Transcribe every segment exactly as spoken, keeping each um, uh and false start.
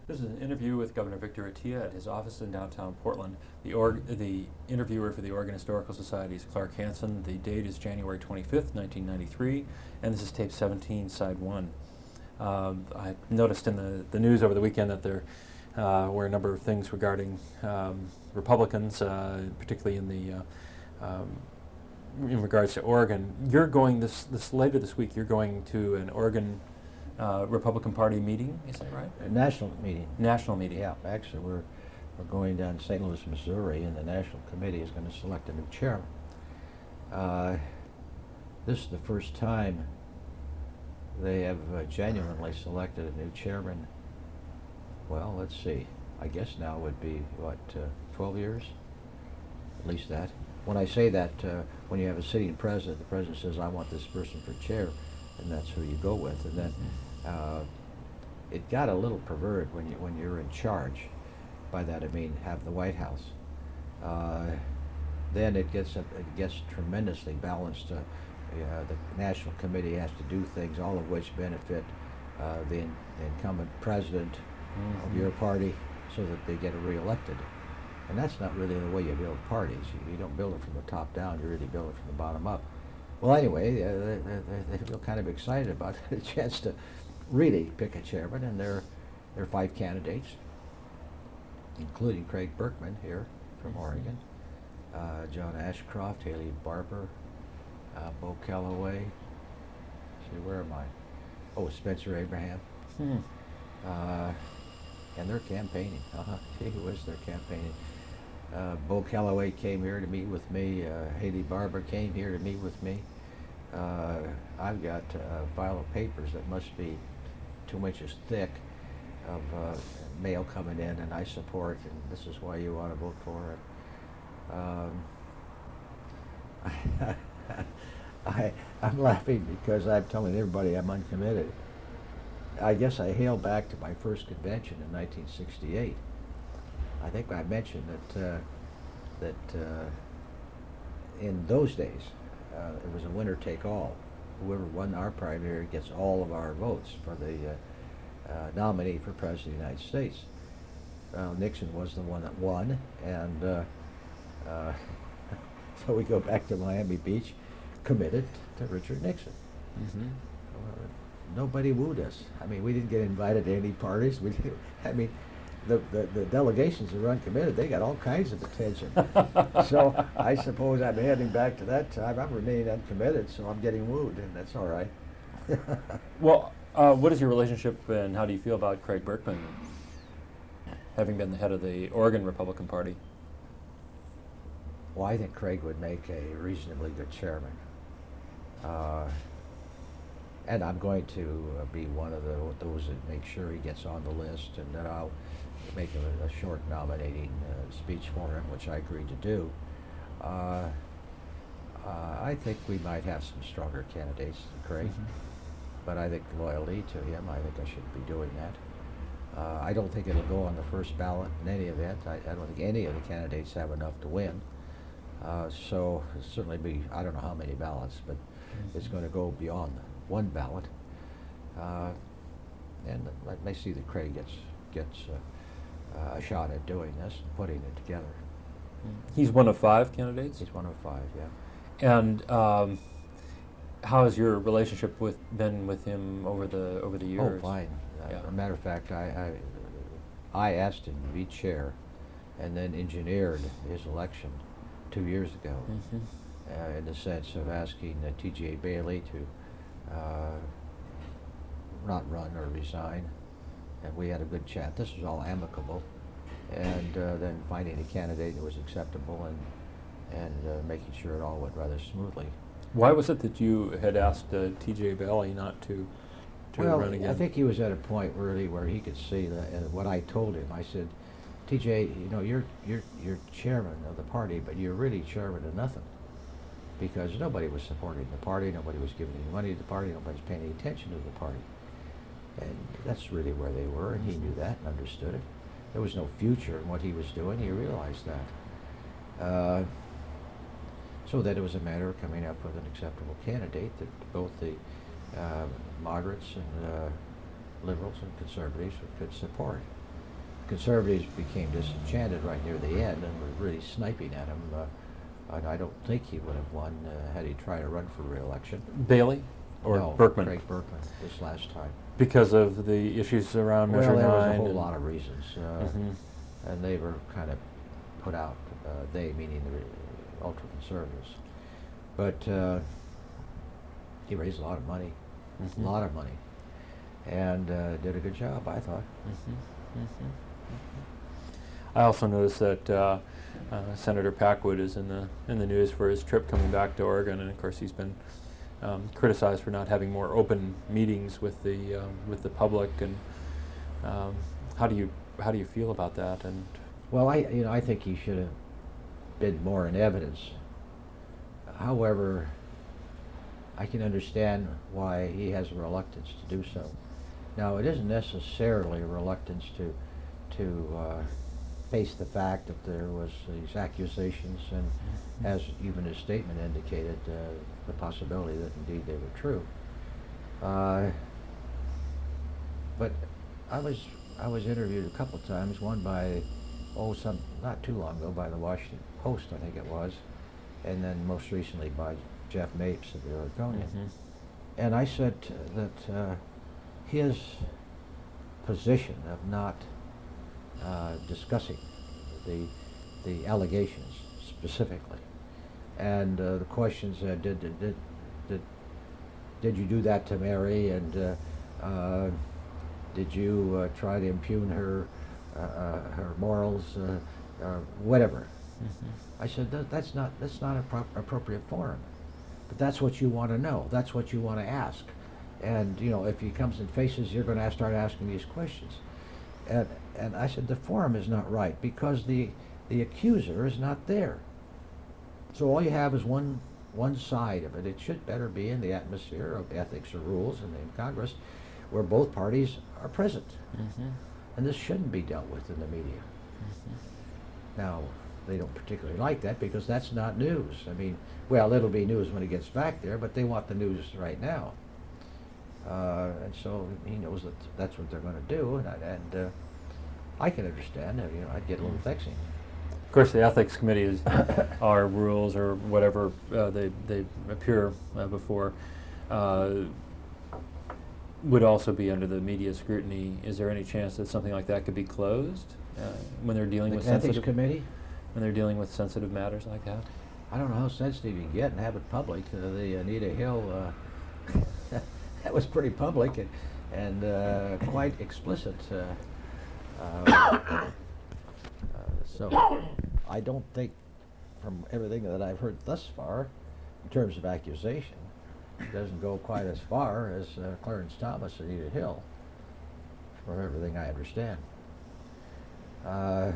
This is an interview with Governor Victor Attia at his office in downtown Portland. The, org- the interviewer for the Oregon Historical Society is Clark Hansen. The date is January twenty-fifth, nineteen ninety-three, and this is tape seventeen, side one. Um, I noticed in the, the news over the weekend that there uh, were a number of things regarding um, Republicans, uh, particularly in the uh, um, in regards to Oregon. You're going this this later this week. You're going to an Oregon Uh, Republican Party meeting, is that right? A national meeting. National meeting. Yeah, actually, we're we're going down to Saint Louis, Missouri, and the national committee is going to select a new chairman. Uh, this is the first time they have uh, genuinely selected a new chairman. Well, let's see. I guess now would be what uh, twelve years, at least that. When I say that, uh, when you have a sitting president, the president says, "I want this person for chair," and that's who you go with, and then. Uh, it got a little perverted when you when you're in charge. By that I mean have the White House. Uh, then it gets it gets tremendously balanced. Uh, uh, the national committee has to do things, all of which benefit uh, the, in, the incumbent president mm-hmm. of your party, so that they get reelected. And that's not really the way you build parties. You, you don't build it from the top down. You really build it from the bottom up. Well, anyway, uh, they, they, they feel kind of excited about the chance to really pick a chairman, and there, there are five candidates, including Craig Berkman here from mm-hmm. Oregon, uh, John Ashcroft, Haley Barbour, uh, Bo Calloway. See, where am I? Oh, Spencer Abraham. Hmm. Uh, and they're campaigning. Uh-huh. Gee whiz, they're campaigning. Uh, Bo Calloway came here to meet with me. Uh, Haley Barbour came here to meet with me. Uh, I've got a file of papers that must be two inches thick of uh, mail coming in, and I support, and this is why you want to vote for it. Um, I, I'm laughing because I'm telling everybody I'm uncommitted. I guess I hail back to my first convention in nineteen sixty-eight. I think I mentioned that uh, that uh, in those days uh, it was a winner take all. Whoever won our primary gets all of our votes for the uh, uh, nominee for President of the United States. Uh, Nixon was the one that won, and uh, uh, so we go back to Miami Beach, committed to Richard Nixon. Mm-hmm. Uh, nobody wooed us. I mean, we didn't get invited to any parties. We didn't, I mean, the, the, the delegations that were uncommitted, they got all kinds of attention. So I suppose I'm heading back to that time. I'm remaining uncommitted, so I'm getting wooed, and that's all right. Well, uh, what is your relationship, and how do you feel about Craig Berkman, having been the head of the Oregon Republican Party? Well, I think Craig would make a reasonably good chairman. Uh, and I'm going to uh, be one of the, those that make sure he gets on the list, and then I'll make a, a short nominating uh, speech for him, which I agreed to do. Uh, uh, I think we might have some stronger candidates than Craig, mm-hmm. but I think loyally to him, I think I should be doing that. Uh, I don't think it'll go on the first ballot in any event. I, I don't think any of the candidates have enough to win. Uh, so it'll certainly be, I don't know how many ballots, but mm-hmm. it's going to go beyond one ballot. Uh, and I may see that Craig gets, gets uh, uh, a shot at doing this and putting it together. He's one of five candidates? He's one of five, yeah. And um, how has your relationship with been with him over the over the years? Oh, fine. Yeah. Uh, as a matter of fact, I, I, I asked him to be chair and then engineered his election two years ago, mm-hmm. uh, in the sense of asking uh, T J Bailey to uh, not run or resign. And we had a good chat. This was all amicable. And uh, then finding a candidate that was acceptable and and uh, making sure it all went rather smoothly. Why was it that you had asked uh, T J Bailey not to, to well, run again? I think he was at a point really where he could see that, and what I told him, I said, T J, you know, you're you're you're chairman of the party, but you're really chairman of nothing, because nobody was supporting the party, nobody was giving any money to the party, nobody's paying any attention to the party, and that's really where they were, and he knew that and understood it. There was no future in what he was doing. He realized that. Uh, so that it was a matter of coming up with an acceptable candidate that both the uh, moderates and uh, liberals and conservatives could support. conservatives became disenchanted right near the end and were really sniping at him. Uh, and I don't think he would have won uh, had he tried to run for re-election. Bailey or no, Berkman? Craig Berkman this last time. Because of the issues around well, Measure there was a nine whole and- lot of reasons, uh, Mhm. and they were kind of put out. Uh, they meaning the re- ultra-conservatives, but uh, he raised a lot of money, Mhm. a lot of money, and uh, did a good job, I thought. Mhm. Mhm. I also noticed that uh, uh, Senator Packwood is in the in the news for his trip coming back to Oregon, and of course he's been um, criticized for not having more open meetings with the um, with the public. And um, how do you how do you feel about that? And Well, I you know I think he should have been more in evidence. However, I can understand why he has a reluctance to do so. Now, it isn't necessarily a reluctance to to uh, face the fact that there was these accusations, and as even his statement indicated, uh, the possibility that indeed they were true. Uh, but I was I was interviewed a couple times, one by oh some not too long ago by the Washington Post, I think it was, and then most recently by Jeff Mapes of the Oregonian. Mhm. And I said uh, that uh, his position of not uh, discussing the the allegations specifically, and uh, the questions uh, did, did did did did you do that to Mary, and uh, uh, did you uh, try to impugn her uh, uh, her morals, uh, uh, whatever. Mhm. I said that, that's not that's not a prop appropriate forum, but that's what you want to know. That's what you want to ask, and you know if he comes and faces, you're going to start asking these questions, and and I said the forum is not right because the the accuser is not there. So all you have is one one side of it. It should better be in the atmosphere of ethics or rules in, in Congress, where both parties are present, Mhm. and this shouldn't be dealt with in the media. Mhm. Now, they don't particularly like that because that's not news. I mean, well, it'll be news when he gets back there, but they want the news right now. Uh, and so he knows that that's what they're going to do, and, I, and uh, I can understand. uh, You know, I'd get a little vexing. Of course, the ethics committee is our rules or whatever uh, they they appear uh, before uh, would also be under the media scrutiny. Is there any chance that something like that could be closed uh, when they're dealing The with ethics sensitive committee? when they're dealing with sensitive matters like that? I don't know how sensitive you can get and have it public. Uh, the Anita Hill, uh, that was pretty public and, and uh, quite explicit. Uh, uh, uh, so I don't think, from everything that I've heard thus far, in terms of accusation, it doesn't go quite as far as uh, Clarence Thomas and Anita Hill, from everything I understand. Uh,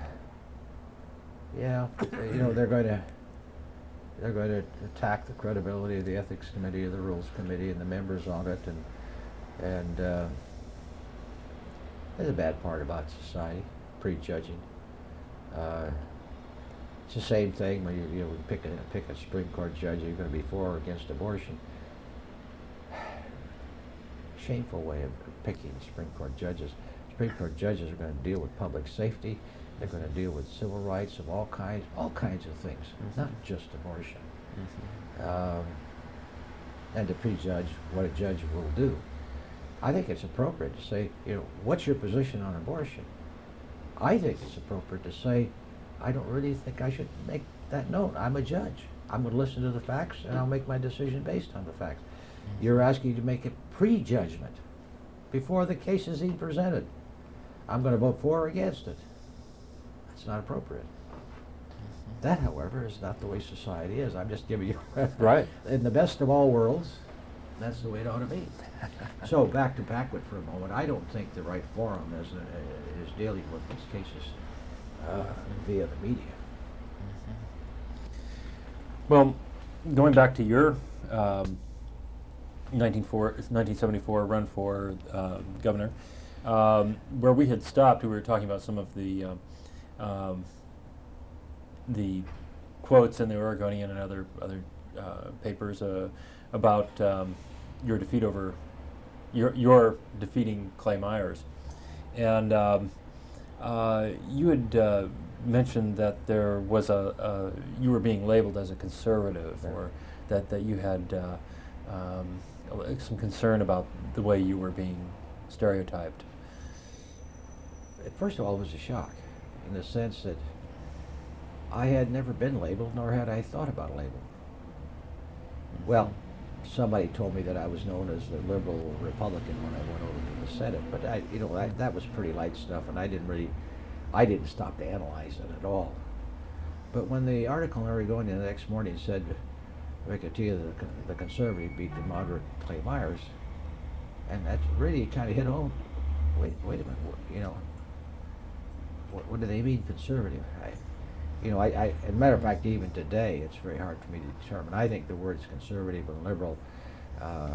yeah, you know, they're going to they're going to attack the credibility of the Ethics Committee, of the Rules Committee, and the members on it, and and uh, there's a bad part about society, prejudging. Uh, it's the same thing when you you know pick a pick a Supreme Court judge. You're going to be for or against abortion. Shameful way of picking Supreme Court judges. Supreme Court judges are going to deal with public safety. They're going to deal with civil rights of all kinds, all kinds of things, Mm-hmm. not just abortion. Mm-hmm. Um, and to prejudge what a judge will do. I think it's appropriate to say, you know, what's your position on abortion? I think it's appropriate to say, I don't really think I should make that known. I'm a judge. I'm going to listen to the facts, and I'll make my decision based on the facts. Mm-hmm. You're asking to make a prejudgment before the case is even presented. I'm going to vote for or against it. That's not appropriate. That, however, is not the way society is. I'm just giving you Right. in the best of all worlds, that's the way it ought to be. So back to Packwood for a moment. I don't think the right forum is uh, is dealing with these cases uh, via the media. Well, going back to your um, nineteen seventy-four run for uh, governor, um, where we had stopped, we were talking about some of the um, um, the quotes in the Oregonian and other other uh, papers uh, about um, your defeat over your your defeating Clay Myers, and um, Uh, you had uh, mentioned that there was a, a you were being labeled as a conservative, Right. or that that you had uh, um, a- some concern about the way you were being stereotyped. First of all, it was a shock in the sense that I had never been labeled, nor had I thought about a label. Well, somebody told me that I was known as the liberal Republican when I went over to the Senate, but I, you know, that, that was pretty light stuff, and I didn't really, I didn't stop to analyze it at all. But when the article in Oregonian the next morning said, Riccatilla, the, con- the conservative, beat the moderate Clay Myers, and that really kind of hit home. Wait, wait a minute, what, you know, what, what do they mean conservative? I, you know, I, I, as a matter of fact, even today, it's very hard for me to determine. I think the words conservative and liberal, uh,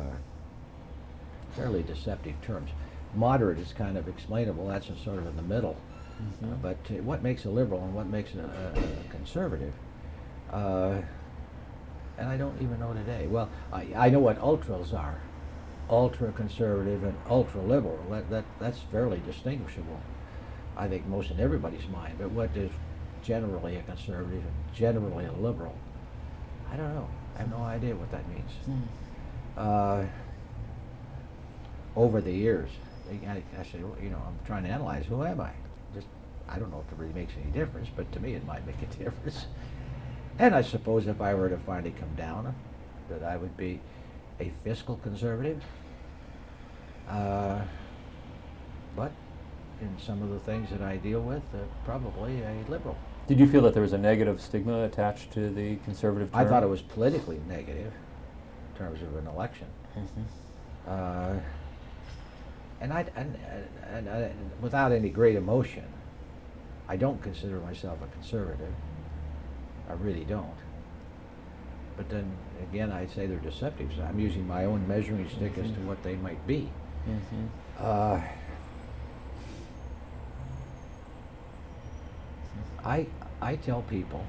fairly deceptive terms. Moderate is kind of explainable. That's in sort of in the middle. Mhm. Uh, but uh, what makes a liberal and what makes a, a, a conservative? Uh, and I don't even know today. Well, I, I know what ultras are. Ultra conservative and ultra liberal. That, that that's fairly distinguishable, I think, most in everybody's mind. But what is generally a conservative and generally a liberal? I don't know. I have no idea what that means. Mm. Uh, over the years, I, I said, well, you know, I'm trying to analyze who am I? Just, I don't know if it really makes any difference, but to me it might make a difference. And I suppose if I were to finally come down, that I would be a fiscal conservative. Uh, but in some of the things that I deal with, uh, probably a liberal. Did you feel that there was a negative stigma attached to the conservative term? I thought it was politically negative in terms of an election. Mhm. Uh, and I, and, and, and without any great emotion, I don't consider myself a conservative. I really don't. But then again, I'd say they're deceptive. So I'm using my own measuring stick as to Mhm. what they might be. Mhm. Uh, I I tell people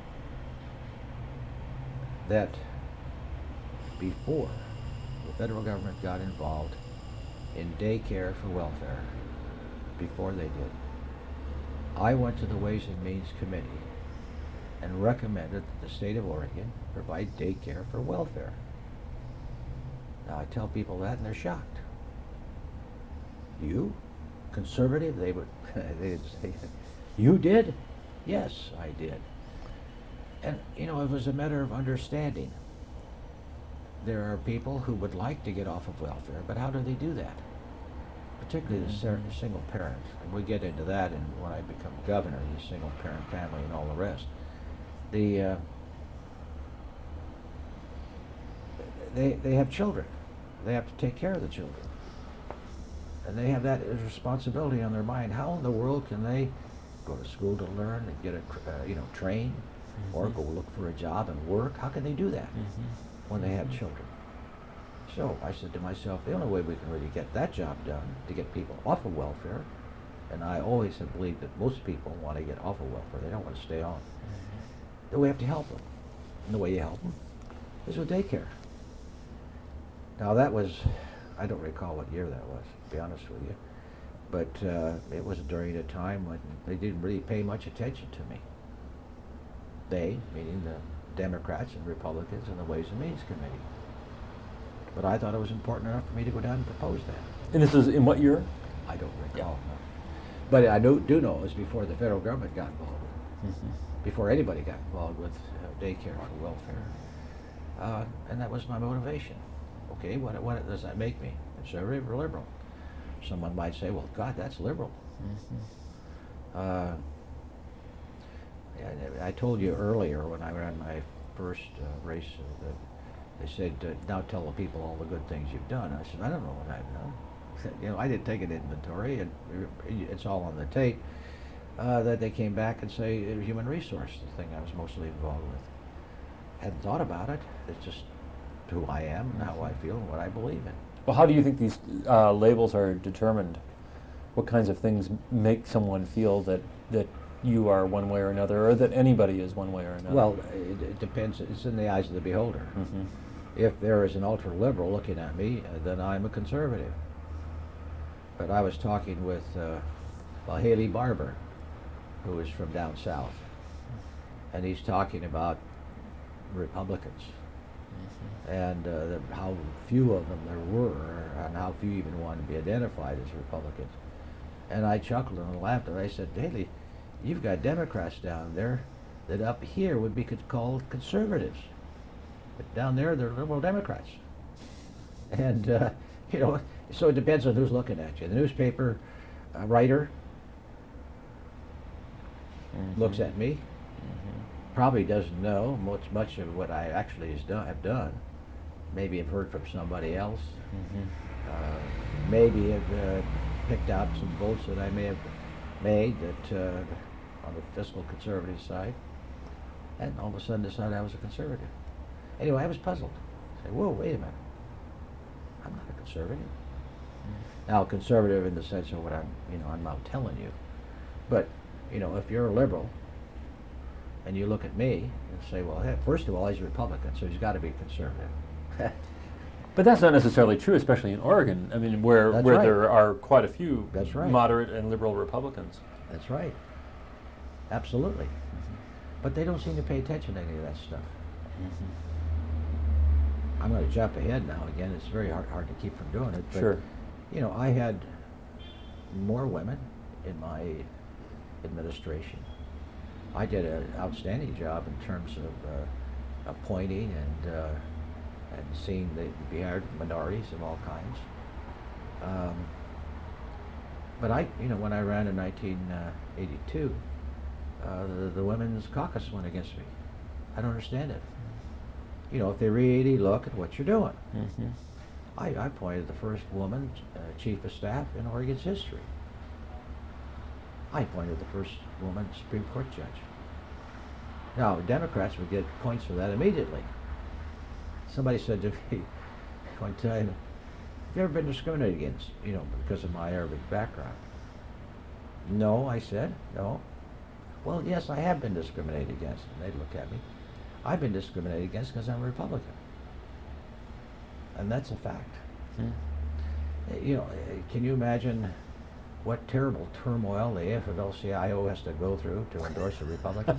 that before the federal government got involved in daycare for welfare, before they did, I went to the Ways and Means Committee and recommended that the state of Oregon provide daycare for welfare. Now I tell people that and they're shocked. You? Conservative? They would they'd say, you did? Yes, I did. And, you know, it was a matter of understanding. There are people who would like to get off of welfare, but how do they do that? Particularly the ser- Mhm. single parent. And we get into that in, when I become governor, the single parent family and all the rest. The, uh, they, they have children. They have to take care of the children. And they have that as responsibility on their mind. How in the world can they go to school to learn and get a, tr- uh, you know, train, or Mhm. go look for a job and work? How can they do that Mhm. when they have Mhm. children? So I said to myself, the only way we can really get that job done, to get people off of welfare, and I always have believed that most people want to get off of welfare, they don't want to stay on, then we have to help them. And the way you help them is with daycare. Now that was, I don't recall what year that was, to be honest with you, but uh, it was during a time when they didn't really pay much attention to me. They, meaning the Democrats and Republicans and the Ways and Means Committee. But I thought it was important enough for me to go down and propose that. And this is in what year? I don't recall. No. But I do, do know it was before the federal government got involved, Mhm. before anybody got involved with uh, daycare for welfare. Uh, and that was my motivation. Okay, what, what does that make me? Conservative or liberal? Someone might say, well, God, that's liberal. Mhm. Uh, I, I told you earlier when I ran my first uh, race, uh, that they said, uh, now tell the people all the good things you've done. I said, I don't know what I've done. You know, I didn't take an inventory, and it's all on the tape. Uh, that they came back and say, uh, human resource, the thing I was mostly involved with. Hadn't thought about it. It's just who I am and how I feel and what I believe in. Well, how do you think these uh, labels are determined? What kinds of things make someone feel that, that you are one way or another, or that anybody is one way or another? Well, it, it depends. It's in the eyes of the beholder. Mm-hmm. If there is an ultra-liberal looking at me, uh, then I'm a conservative. But I was talking with uh, well, Haley Barbour, who is from down south, and he's talking about Republicans and uh, the, how few of them there were, and how few even wanted to be identified as Republicans. And I chuckled and laughed, and I said, Daley, you've got Democrats down there that up here would be called conservatives, but down there they're liberal Democrats. And uh, you know, so it depends on who's looking at you. The newspaper uh, writer mm-hmm. looks at me, mm-hmm. probably doesn't know much much of what I actually has done, have done. Maybe have heard from somebody else. Mm-hmm. uh, maybe have uh, picked out some votes that I may have made that uh, on the fiscal conservative side, and all of a sudden decided I was a conservative. Anyway, I was puzzled. I said, whoa, wait a minute. I'm not a conservative. Mm. Now, conservative in the sense of what I'm, you know, I'm not telling you. But, you know, if you're a liberal and you look at me and say, well, hey, first of all, he's a Republican, so he's got to be conservative. But that's not necessarily true, especially in Oregon. I mean, where That's where right. there are quite a few That's right. moderate and liberal Republicans. That's right. Absolutely. Mm-hmm. But they don't seem to pay attention to any of that stuff. Mm-hmm. I'm going to jump ahead now. Again, it's very hard, hard to keep from doing it. But, sure. You know, I had more women in my administration. I did an outstanding job in terms of uh, appointing and uh, and seeing the be hired minorities of all kinds. Um, but I, you know, when I ran in nineteen eighty-two, uh, the, the Women's Caucus went against me. I don't understand it. You know, if they really look at what you're doing. Mm-hmm. I, I appointed the first woman uh, chief of staff in Oregon's history. I appointed the first woman Supreme Court judge. Now, Democrats would get points for that immediately. Somebody said to me one time, have you ever been discriminated against, you know, because of my Arabic background? No, I said, no. Well, yes, I have been discriminated against. And they'd look at me. I've been discriminated against because I'm a Republican. And that's a fact. Hmm. You know, can you imagine what terrible turmoil the A F L C I O has to go through to endorse a Republican?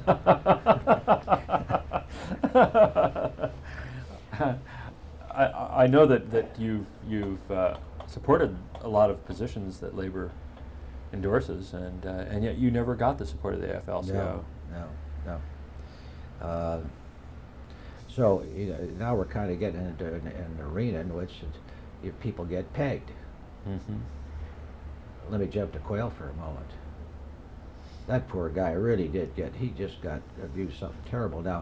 I, I know that, that you've, you've uh, supported a lot of positions that Labor endorses, and, uh, and yet you never got the support of the A F L C I O. No, no, no. Uh, so you know, now we're kind of getting into an, an arena in which it, it, people get pegged. Mm-hmm. Let me jump to Quayle for a moment. That poor guy really did get, he just got abused something terrible. Now,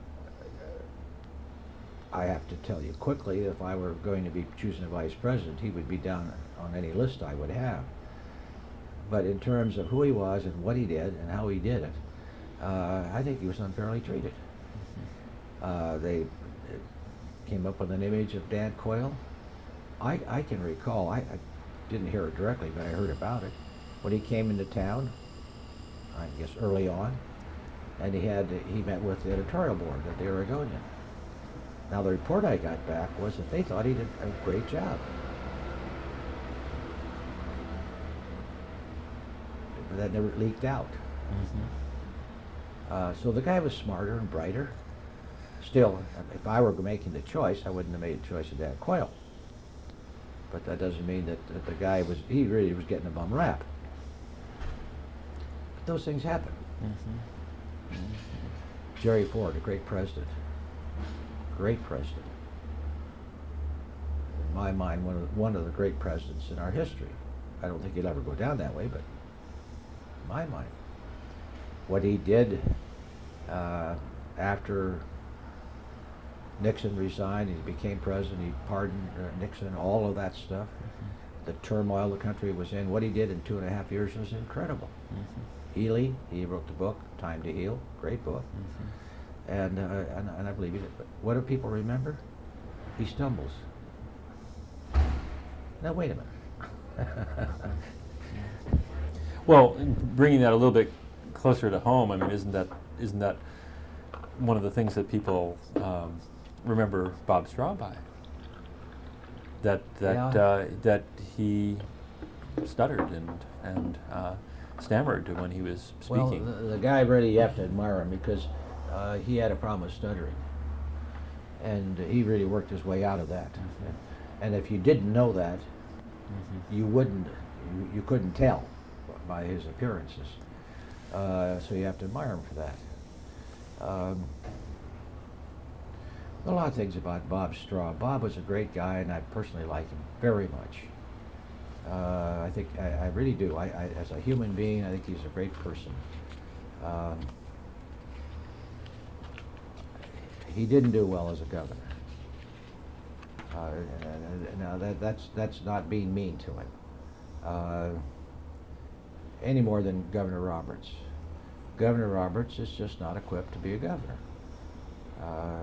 I have to tell you quickly, if I were going to be choosing a vice president, he would be down on any list I would have. But in terms of who he was and what he did and how he did it, uh, I think he was unfairly treated. Uh, they came up with an image of Dan Quayle. I, I can recall, I, I didn't hear it directly, but I heard about it. When he came into town, I guess early on, and he had he met with the editorial board at the Oregonian. Now the report I got back was that they thought he did a great job. But that never leaked out. Mm-hmm. uh, so the guy was smarter and brighter. Still, if I were making the choice, I wouldn't have made the choice of Dan Quayle. But that doesn't mean that, that the guy was, he really was getting a bum rap. But those things happen. Mm-hmm. Mm-hmm. Jerry Ford, a great president. Great president. In my mind, one of, one of the great presidents in our history. I don't think he'll ever go down that way, but in my mind. What he did uh, after Nixon resigned, he became president, he pardoned uh, Nixon, all of that stuff. Mm-hmm. The turmoil the country was in, what he did in two and a half years was incredible. Mm-hmm. Ely, he wrote the book, Time to Heal, great book. Mm-hmm. and, uh, and and I believe he did. But what do people remember? He stumbles. Now wait a minute. Well, bringing that a little bit closer to home, I mean, isn't that isn't that one of the things that people um, remember Bob Straub by? That that yeah. uh, that he stuttered and and uh, stammered when he was Well, speaking. the, the guy really, you have to admire him because uh, he had a problem with stuttering. And he really worked his way out of that. Mhm. And if you didn't know that, Mhm. you wouldn't, you, you couldn't tell by his appearances. Uh, so you have to admire him for that. Um, a lot of things about Bob Straub. Bob was a great guy, and I personally like him very much. Uh, I think I, I really do. I, I, as a human being, I think he's a great person. Um, he didn't do well as a governor. Uh, now that that's that's not being mean to him. Uh, any more than Governor Roberts. Governor Roberts is just not equipped to be a governor. Uh,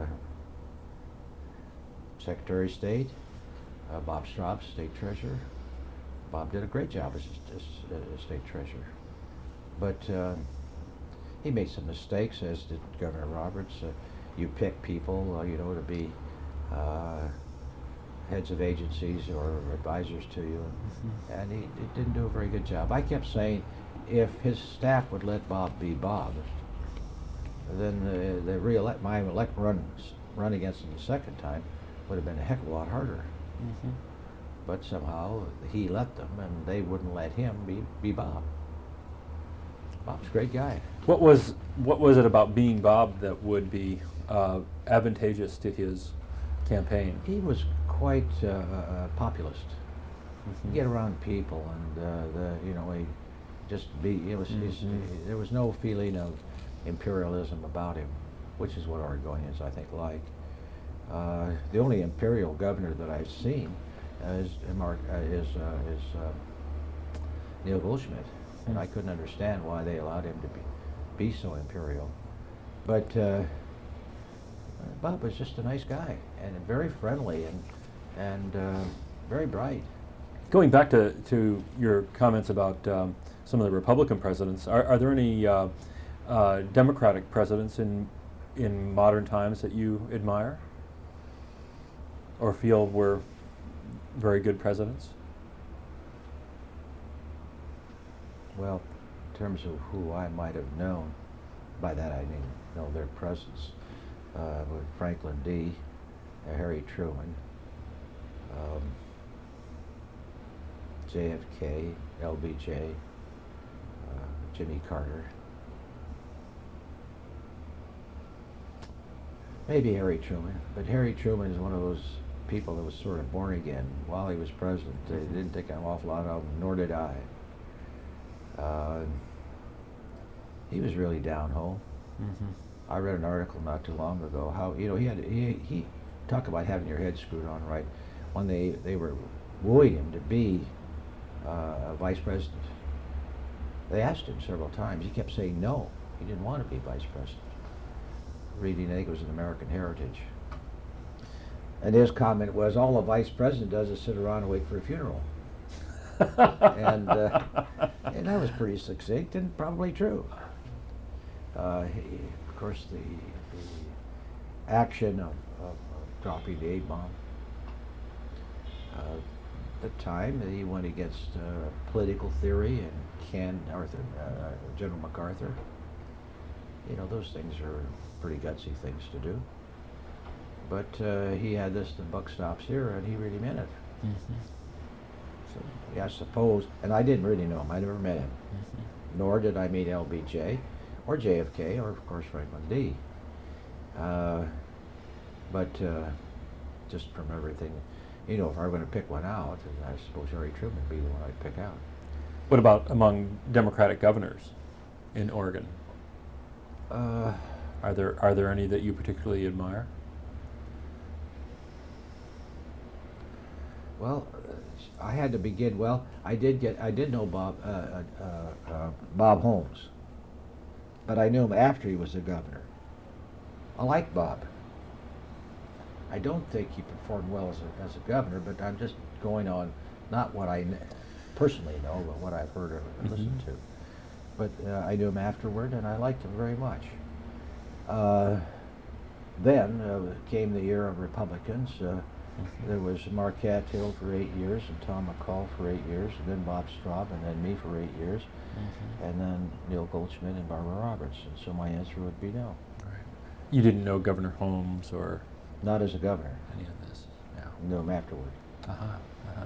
Secretary of State, uh, Bob Straub, State Treasurer. Bob did a great job as, as, as State Treasurer. But uh, he made some mistakes, as did Governor Roberts. Uh, you pick people, uh, you know, to be uh, heads of agencies or advisors to you, Mhm. and he, he didn't do a very good job. I kept saying, if his staff would let Bob be Bob, then the, the re-elect, my elect run, run against him the second time would have been a heck of a lot harder. Mhm. But somehow he let them, and they wouldn't let him be, be Bob. Bob's a great guy. What was what was it about being Bob that would be uh, advantageous to his campaign? He was quite uh, a populist. Mhm. Get around people, and uh, the you know he just be. It was he's- Mhm. there was no feeling of imperialism about him, which is what Oregonians I think like. Uh, the only imperial governor that I've seen uh, is Mark uh, is uh, is uh, Neil Goldschmidt, and Hmm. I couldn't understand why they allowed him to be be so imperial. But uh, Bob was just a nice guy and very friendly and and uh, very bright. Going back to, to your comments about um, some of the Republican presidents, are, are there any uh, uh, Democratic presidents in in modern times that you admire or feel were very good presidents? Well, in terms of who I might have known, by that I mean know their presence, uh, with Franklin D., uh, Harry Truman, um, J F K, L B J, uh, Jimmy Carter, maybe Harry Truman, but Harry Truman is one of those people that was sort of born again while he was president. They didn't take an awful lot of him, nor did I. Uh, he was really down home. Mm-hmm. I read an article not too long ago how you know he had he he talk about having your head screwed on right when they they were wooing him to be uh, vice president. They asked him several times. He kept saying no. He didn't want to be vice president. Reading, I think it was in American Heritage. And his comment was, all the vice president does is sit around and wait for a funeral. and uh, and that was pretty succinct and probably true. Uh, he, of course, the, the action of, of, of dropping the A-bomb. Uh, at the time, he went against uh, political theory and canned Arthur, uh, General MacArthur. You know, those things are pretty gutsy things to do. But uh, he had this, the buck stops here, and he really meant it. Mm-hmm. So, yeah, I suppose, and I didn't really know him. I never met him. Mm-hmm. Nor did I meet L B J, or J F K, or of course Franklin D. Uh, but uh, just from everything, you know, if I were going to pick one out, then I suppose Harry Truman would be the one I'd pick out. What about among Democratic governors in Oregon? Uh, Are there are there any that you particularly admire? Well, uh, I had to begin. Well, I did get. I did know Bob uh, uh, uh, uh, Bob Holmes, but I knew him after he was the governor. I like Bob. I don't think he performed well as a, as a governor, but I'm just going on not what I kn- personally know, but what I've heard or listened Mm-hmm. to. But uh, I knew him afterward, and I liked him very much. Uh, then uh, came the year of Republicans. Uh, There was Mark Cattail for eight years, and Tom McCall for eight years, and then Bob Straub, and then me for eight years, Mm-hmm. and then Neil Goldschmidt and Barbara Roberts. And so my answer would be no. Right. You didn't know Governor Holmes or Not as a governor. any of this? Yeah. Knew him afterward. Uh-huh. Uh-huh.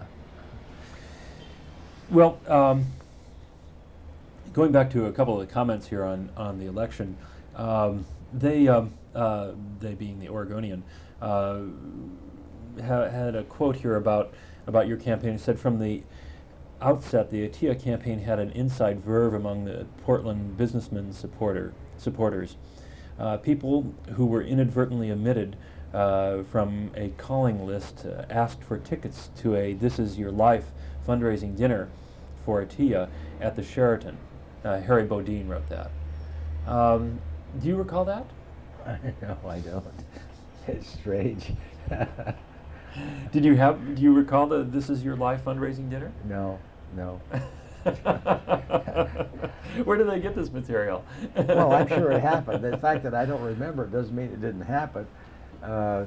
Well, um, going back to a couple of the comments here on, on the election, um, they, um, uh, they being the Oregonian, uh, ha- had a quote here about, about your campaign. It said, from the outset, the ATIA campaign had an inside verve among the Portland businessmen supporter, supporters. Uh, people who were inadvertently omitted uh, from a calling list uh, asked for tickets to a This Is Your Life fundraising dinner for ATIA at the Sheraton. Uh, Harry Bodine wrote that. Um, do you recall that? No, I don't. It's strange. Did you have? Do you recall the This Is Your Life fundraising dinner? No, no. Where did they get this material? Well, I'm sure it happened. The fact that I don't remember it doesn't mean it didn't happen. Uh,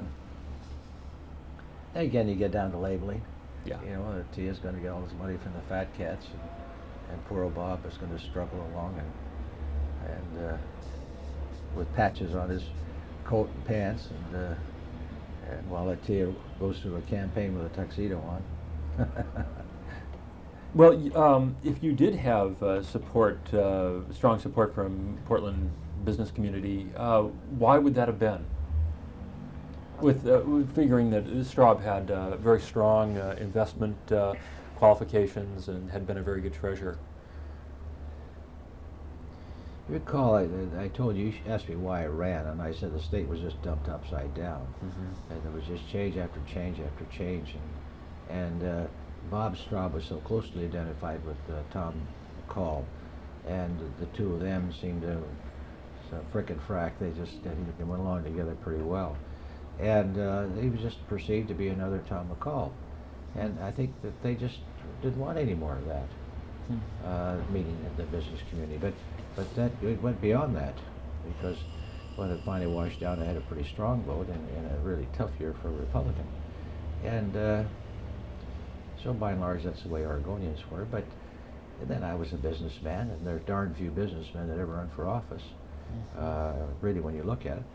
again, you get down to labeling. Yeah. You know, Tia's going to get all this money from the fat cats, and, and poor old Bob is going to struggle along, and and uh, with patches on his coat and pants, and uh, and while Tia goes through a campaign with a tuxedo on. Well, y- um, if you did have uh, support, uh, strong support from Portland business community, uh, why would that have been? With, uh, with figuring that Straub had uh, very strong uh, investment uh, qualifications and had been a very good treasurer. You recall, I, I told you, you asked me why I ran, and I said the state was just dumped upside down. Mm-hmm. And there was just change after change after change. And, and uh, Bob Straub was so closely identified with uh, Tom McCall, and the two of them seemed to, so frickin' frack, they just they, they went along together pretty well. And uh, he was just perceived to be another Tom McCall. And I think that they just didn't want any more of that, Hmm. uh, meeting in the business community. But but that it went beyond that, because when it finally washed down, I had a pretty strong vote in, in a really tough year for a Republican. And uh, so by and large, that's the way Oregonians were. But and then I was a businessman, and there are darn few businessmen that ever run for office, uh, really, when you look at it.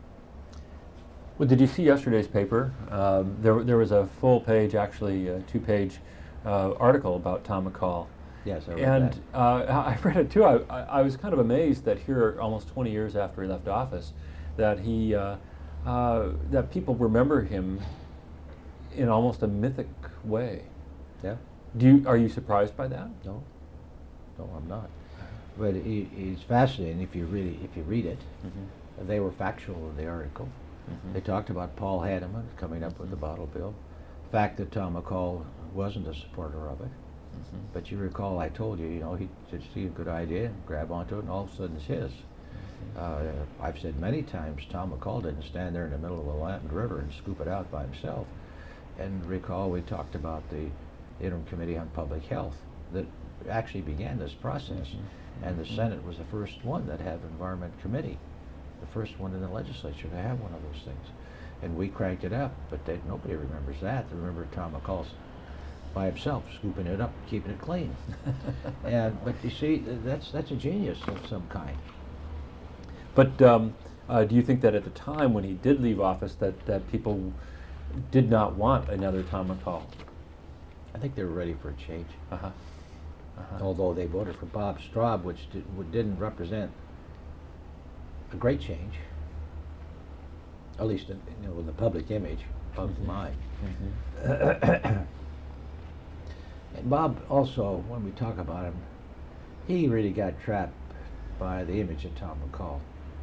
Well, did you see yesterday's paper? Um, there, there was a full page, actually, a two-page uh, article about Tom McCall. Yes, I read And that. uh, I read it too. I, I, I was kind of amazed that here, almost twenty years after he left office, that he, uh, uh, that people remember him in almost a mythic way. Yeah. Do you, are you surprised by that? No, no, I'm not. But he, he's fascinating if you really if you read it. Mm-hmm. They were factual in the article. Mm-hmm. They talked about Paul Hanneman coming up with the bottle bill. The fact that Tom McCall wasn't a supporter of it. Mm-hmm. But you recall I told you, you know, he just see a good idea, grab onto it, and all of a sudden it's his. Uh, I've said many times Tom McCall didn't stand there in the middle of the Willamette River and scoop it out by himself. And recall we talked about the Interim Committee on Public Health that actually began this process. Mm-hmm. And the Senate was the first one that had an Environment Committee, the first one in the legislature to have one of those things. And we cranked it up, but they, nobody remembers that. They remember Tom McCall by himself, scooping it up, keeping it clean. And but you see, that's that's a genius of some kind. But um, uh, do you think that at the time when he did leave office that, that people did not want another Tom McCall? I think they were ready for a change. Uh-huh. Uh-huh. Although they voted for Bob Straub, which did, w- didn't represent a great change, at least in, you know, in the public image of Mhm. mine. Mm-hmm. And Bob also, when we talk about him, he really got trapped by the image of Tom McCall.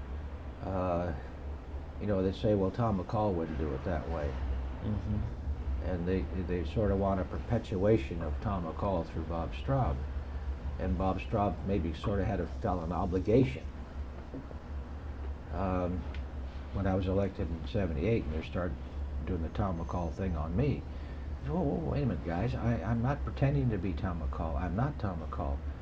Uh, you know, they say, well, Tom McCall wouldn't do it that way. Mm-hmm. And they, they sort of want a perpetuation of Tom McCall through Bob Straub. And Bob Straub maybe sort of had a, felt an obligation. Um, when I was elected in seventy-eight, and they started doing the Tom McCall thing on me, I said, whoa, whoa, wait a minute, guys, I, I'm not pretending to be Tom McCall. I'm not Tom McCall.